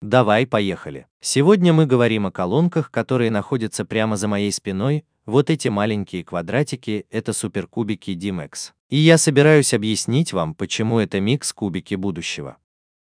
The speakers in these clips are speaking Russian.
Давай, поехали. Сегодня мы говорим о колонках, которые находятся прямо за моей спиной. Вот эти маленькие квадратики – это суперкубики D-Max. И я собираюсь объяснить вам, почему это микс-кубики будущего.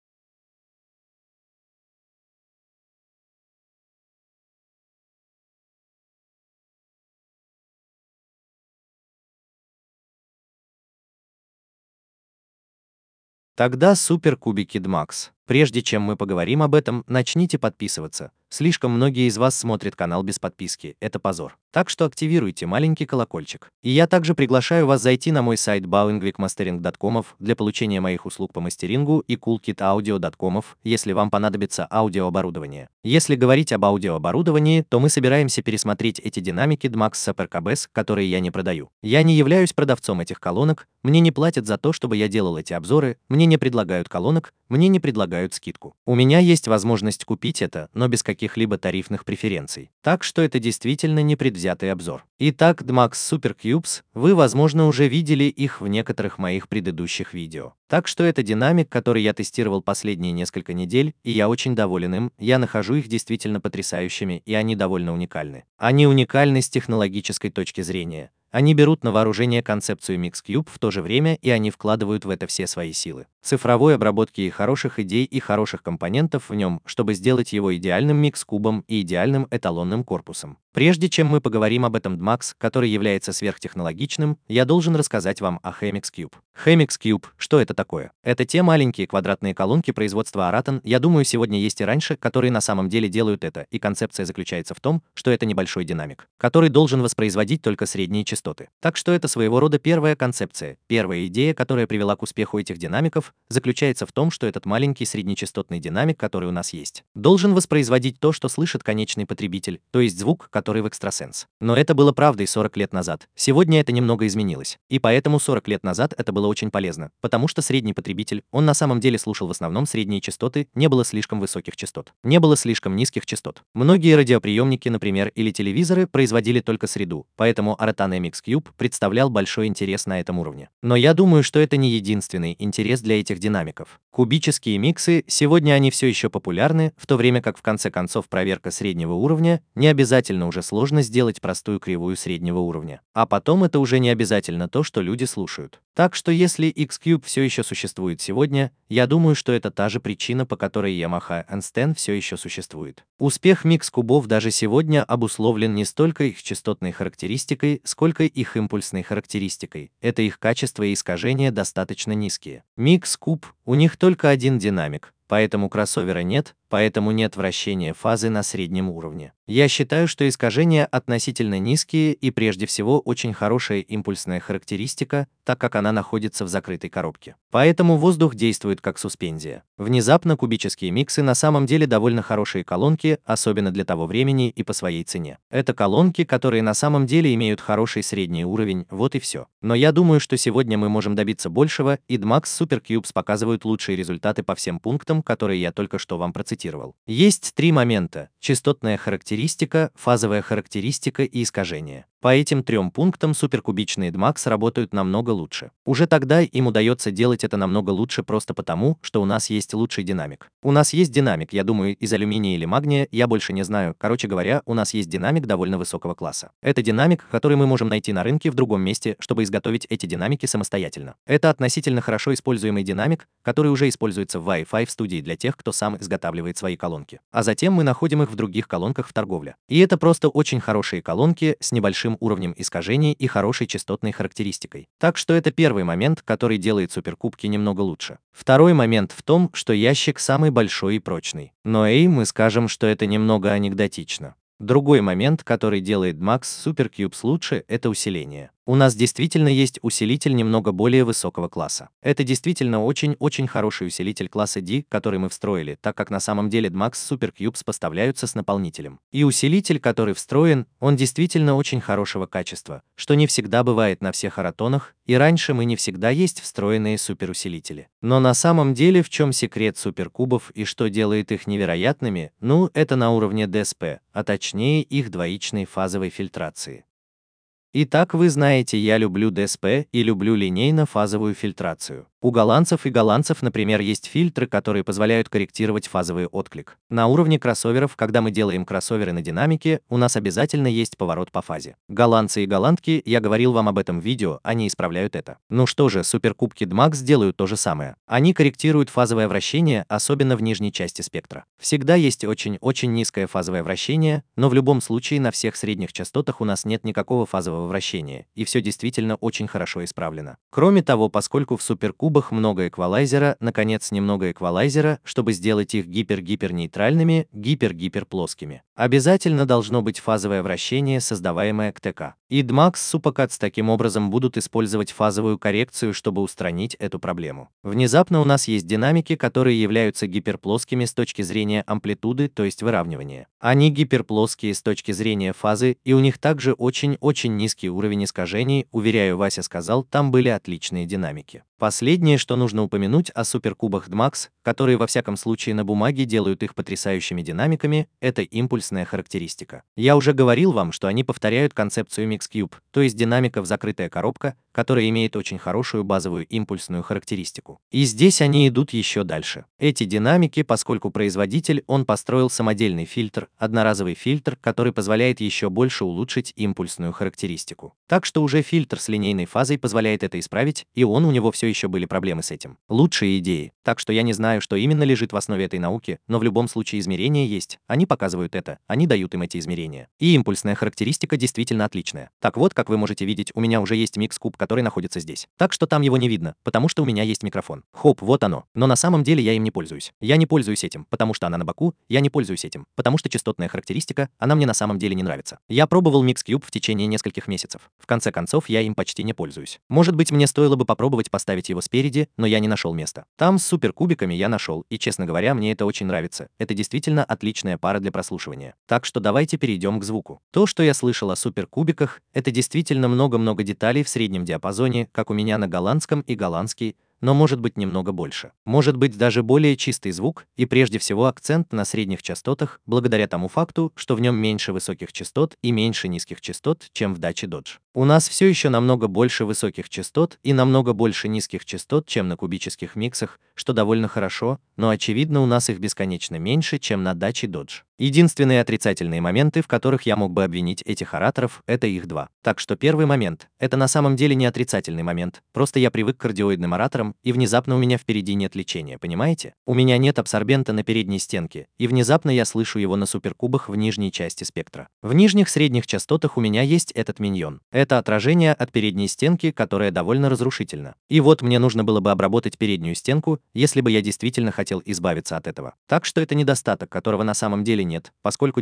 Тогда суперкубики DMAX. Прежде чем мы поговорим об этом, начните подписываться. Слишком многие из вас смотрят канал без подписки, это позор. Так что активируйте маленький колокольчик. И я также приглашаю вас зайти на мой сайт bauingvikmastering.com для получения моих услуг по мастерингу и coolkitaudio.com, если вам понадобится аудиооборудование. Если говорить об аудиооборудовании, то мы собираемся пересмотреть эти динамики DMAX SuperKBS, которые я не продаю. Я не являюсь продавцом этих колонок, мне не платят за то, чтобы я делал эти обзоры, мне не предлагают колонок, мне не предлагают скидку. У меня есть возможность купить это, но без каких-либо тарифных преференций. Так что это действительно непредвзятый обзор. Итак, DMAX Super Cubes, вы, возможно, уже видели их в некоторых моих предыдущих видео. Так что это динамик, который я тестировал последние несколько недель, и я очень доволен им, я нахожу их действительно потрясающими, и они довольно уникальны. Они уникальны с технологической точки зрения. Они берут на вооружение концепцию MixCube в то же время, и они вкладывают в это все свои силы. Цифровой обработки и хороших идей и хороших компонентов в нем, чтобы сделать его идеальным микс-кубом и идеальным эталонным корпусом. Прежде чем мы поговорим об этом DMAX, который является сверхтехнологичным, я должен рассказать вам о HMixCube. HMixCube, что это такое? Это те маленькие квадратные колонки производства Araton, я думаю, сегодня есть и раньше, которые на самом деле делают это, и концепция заключается в том, что это небольшой динамик, который должен воспроизводить только средние частоты. Так что это своего рода первая концепция, первая идея, которая привела к успеху этих динамиков, заключается в том, что этот маленький среднечастотный динамик, который у нас есть, должен воспроизводить то, что слышит конечный потребитель, то есть звук, который в экстрасенс. Но это было правдой 40 лет назад. Сегодня это немного изменилось. И поэтому 40 лет назад это было очень полезно, потому что средний потребитель, он на самом деле слушал в основном средние частоты, не было слишком высоких частот, не было слишком низких частот. Многие радиоприемники, например, или телевизоры производили только среду, поэтому Araton MixCube представлял большой интерес на этом уровне. Но я думаю, что это не единственный интерес для этих динамиков. Кубические миксы, сегодня они все еще популярны, в то время как в конце концов проверка среднего уровня, не обязательно уже сложно сделать простую кривую среднего уровня. А потом это уже не обязательно то, что люди слушают. Так что если X-Cube все еще существует сегодня, я думаю, что это та же причина, по которой Yamaha N-Sten все еще существует. Успех микс-кубов даже сегодня обусловлен не столько их частотной характеристикой, сколько их импульсной характеристикой. Это их качество и искажения достаточно низкие. Микс-куб, у них только один динамик, поэтому кроссовера нет, поэтому нет вращения фазы на среднем уровне. Я считаю, что искажения относительно низкие и прежде всего очень хорошая импульсная характеристика, так как она находится в закрытой коробке. Поэтому воздух действует как суспензия. Внезапно кубические миксы на самом деле довольно хорошие колонки, особенно для того времени и по своей цене. Это колонки, которые на самом деле имеют хороший средний уровень, вот и все. Но я думаю, что сегодня мы можем добиться большего, и DMAX Super Cubes показывают лучшие результаты по всем пунктам, которые я только что вам процитировал. Есть три момента: частотная характеристика, фазовая характеристика и искажение. По этим трем пунктам суперкубичные DMAX работают намного лучше. Уже тогда им удается делать это намного лучше просто потому, что у нас есть лучший динамик. У нас есть динамик, я думаю, из алюминия или магния, я больше не знаю. Короче говоря, у нас есть динамик довольно высокого класса. Это динамик, который мы можем найти на рынке в другом месте, чтобы изготовить эти динамики самостоятельно. Это относительно хорошо используемый динамик, который уже используется в Wi-Fi в студии для тех, кто сам изготавливает свои колонки. А затем мы находим их в других колонках в торговле. И это просто очень хорошие колонки с небольшим уровнем искажений и хорошей частотной характеристикой. Так что это первый момент, который делает суперкубки немного лучше. Второй момент в том, что ящик самый большой и прочный. Но мы скажем, что это немного анекдотично. Другой момент, который делает DMAX Super Cubes лучше, это усиление. У нас действительно есть усилитель немного более высокого класса. Это действительно очень-очень хороший усилитель класса D, который мы встроили, так как на самом деле DMAX Super Cubes поставляются с наполнителем. И усилитель, который встроен, он действительно очень хорошего качества, что не всегда бывает на всех Аратонах, и раньше мы не всегда есть встроенные суперусилители. Но на самом деле в чем секрет суперкубов и что делает их невероятными, ну, это на уровне DSP, а точнее их двоичной фазовой фильтрации. Итак, вы знаете, я люблю DSP и люблю линейно-фазовую фильтрацию. У голландцев и голландцев, например, есть фильтры, которые позволяют корректировать фазовый отклик. На уровне кроссоверов, когда мы делаем кроссоверы на динамике, у нас обязательно есть поворот по фазе. Голландцы и голландки, я говорил вам об этом в видео, они исправляют это. Ну что же, суперкубки DMAX делают то же самое. Они корректируют фазовое вращение, особенно в нижней части спектра. Всегда есть очень низкое фазовое вращение, но в любом случае на всех средних частотах у нас нет никакого фазового вращения, и все действительно очень хорошо исправлено. Кроме того, поскольку в суперкубах много эквалайзера, наконец немного эквалайзера, чтобы сделать их гипер-нейтральными, гипер-плоскими. Обязательно должно быть фазовое вращение, создаваемое КТК. И DMAX Supercuts таким образом будут использовать фазовую коррекцию, чтобы устранить эту проблему. Внезапно у нас есть динамики, которые являются гиперплоскими с точки зрения амплитуды, то есть выравнивания. Они гиперплоские с точки зрения фазы, и у них также очень низкий уровень искажений, уверяю, Вася сказал, там были отличные динамики. Последнее, что нужно упомянуть о суперкубах DMAX, которые во всяком случае на бумаге делают их потрясающими динамиками, это импульсная характеристика. Я уже говорил вам, что они повторяют концепцию Mixcube, то есть динамика в закрытая коробка, которая имеет очень хорошую базовую импульсную характеристику. И здесь они идут еще дальше. Эти динамики, поскольку производитель, он построил самодельный фильтр, одноразовый фильтр, который позволяет еще больше улучшить импульсную характеристику. Так что уже фильтр с линейной фазой позволяет это исправить, и у него все еще были проблемы с этим. Лучшие идеи. Так что я не знаю, что именно лежит в основе этой науки, но в любом случае измерения есть. Они показывают это, они дают им эти измерения. И импульсная характеристика действительно отличная. Так вот, как вы можете видеть, у меня уже есть микс-куб, который находится здесь. Так что там его не видно, потому что у меня есть микрофон. Хоп, вот оно. Но на самом деле я им не пользуюсь. Я не пользуюсь этим, потому что она на боку, я не пользуюсь этим, потому что частотная характеристика, она мне на самом деле не нравится. Я пробовал Mixcube в течение нескольких месяцев. В конце концов, я им почти не пользуюсь. Может быть, мне стоило бы попробовать поставить его спереди, но я не нашел места. Там с суперкубиками я нашел, и, честно говоря, мне это очень нравится. Это действительно отличная пара для прослушивания. Так что давайте перейдем к звуку. То, что я слышал о суперкубиках, это действительно много деталей в среднем диапазоне, как у меня на голландском и голландский, но может быть немного больше. Может быть даже более чистый звук, и прежде всего акцент на средних частотах, благодаря тому факту, что в нем меньше высоких частот и меньше низких частот, чем в даче Dodge. У нас все еще намного больше высоких частот и намного больше низких частот, чем на кубических миксах, что довольно хорошо, но очевидно у нас их бесконечно меньше, чем на даче Dodge. Единственные отрицательные моменты, в которых я мог бы обвинить этих ораторов, это их два. Так что первый момент – это на самом деле не отрицательный момент, просто я привык к кардиоидным ораторам, и внезапно у меня впереди нет лечения, понимаете? У меня нет абсорбента на передней стенке, и внезапно я слышу его на суперкубах в нижней части спектра. В нижних средних частотах у меня есть этот миньон. Это отражение от передней стенки, которое довольно разрушительно. И вот мне нужно было бы обработать переднюю стенку, если бы я действительно хотел избавиться от этого. Так что это недостаток, которого на самом деле нет, поскольку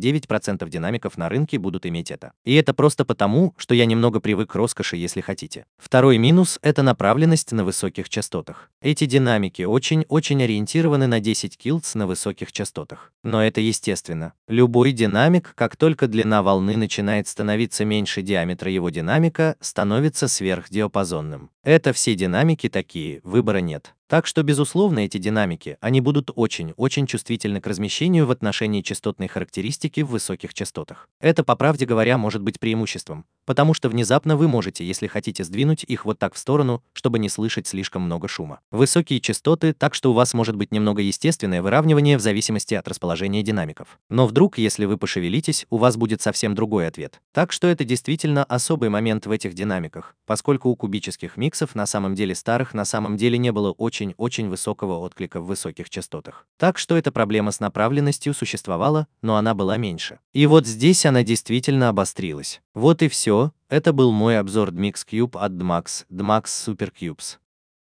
99% динамиков на рынке будут иметь это. И это просто потому, что я немного привык к роскоши, если хотите. Второй минус – это направленность на высоких частотах. Эти динамики очень ориентированы на 10 килц на высоких частотах. Но это естественно. Любой динамик, как только длина волны начинает становиться меньше диаметра его динамика, становится сверхдиапазонным. Это все динамики такие, выбора нет. Так что, безусловно, эти динамики, они будут очень чувствительны к размещению в отношении частотной характеристики в высоких частотах. Это, по правде говоря, может быть преимуществом, потому что внезапно вы можете, если хотите, сдвинуть их вот так в сторону, чтобы не слышать слишком много шума. Высокие частоты, так что у вас может быть немного естественное выравнивание в зависимости от расположения динамиков. Но вдруг, если вы пошевелитесь, у вас будет совсем другой ответ. Так что это действительно особый момент в этих динамиках, поскольку у кубических миксов на самом деле старых на самом деле не было очень высокого отклика в высоких частотах. Так что эта проблема с направленностью существовала, но она была меньше. И вот здесь она действительно обострилась. Вот и все. Это был мой обзор Mixcube от DMAX Supercubes.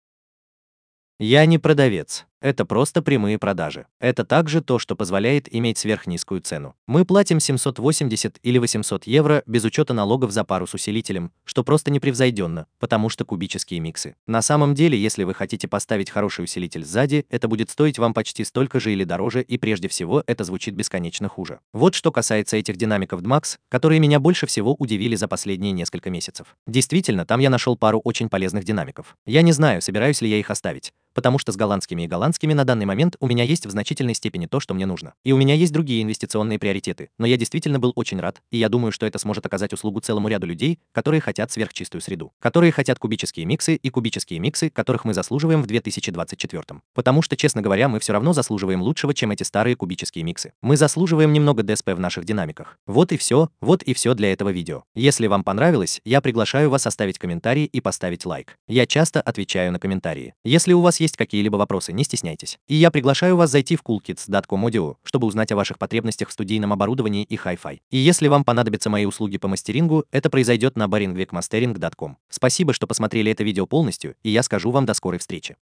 Я не продавец. Это просто прямые продажи. Это также то, что позволяет иметь сверхнизкую цену. Мы платим 780 или 800 евро без учета налогов за пару с усилителем, что просто непревзойденно, потому что кубические миксы. На самом деле, если вы хотите поставить хороший усилитель сзади, это будет стоить вам почти столько же или дороже, и прежде всего это звучит бесконечно хуже. Вот что касается этих динамиков DMAX, которые меня больше всего удивили за последние несколько месяцев. Действительно, там я нашел пару очень полезных динамиков. Я не знаю, собираюсь ли я их оставить, потому что с голландскими и голландскими на данный момент у меня есть в значительной степени то, что мне нужно. И у меня есть другие инвестиционные приоритеты, но я действительно был очень рад, и я думаю, что это сможет оказать услугу целому ряду людей, которые хотят сверхчистую среду, которые хотят кубические миксы, которых мы заслуживаем в 2024. Потому что, честно говоря, мы все равно заслуживаем лучшего, чем эти старые кубические миксы. Мы заслуживаем немного DSP в наших динамиках. Вот и все для этого видео. Если вам понравилось, я приглашаю вас оставить комментарий и поставить лайк. Я часто отвечаю на комментарии. Если у вас есть какие-либо вопросы, не стесняйтесь. И я приглашаю вас зайти в coolkids.com audio, чтобы узнать о ваших потребностях в студийном оборудовании и hi-fi. И если вам понадобятся мои услуги по мастерингу, это произойдет на baringvicmastering.com. Спасибо, что посмотрели это видео полностью, и я скажу вам до скорой встречи.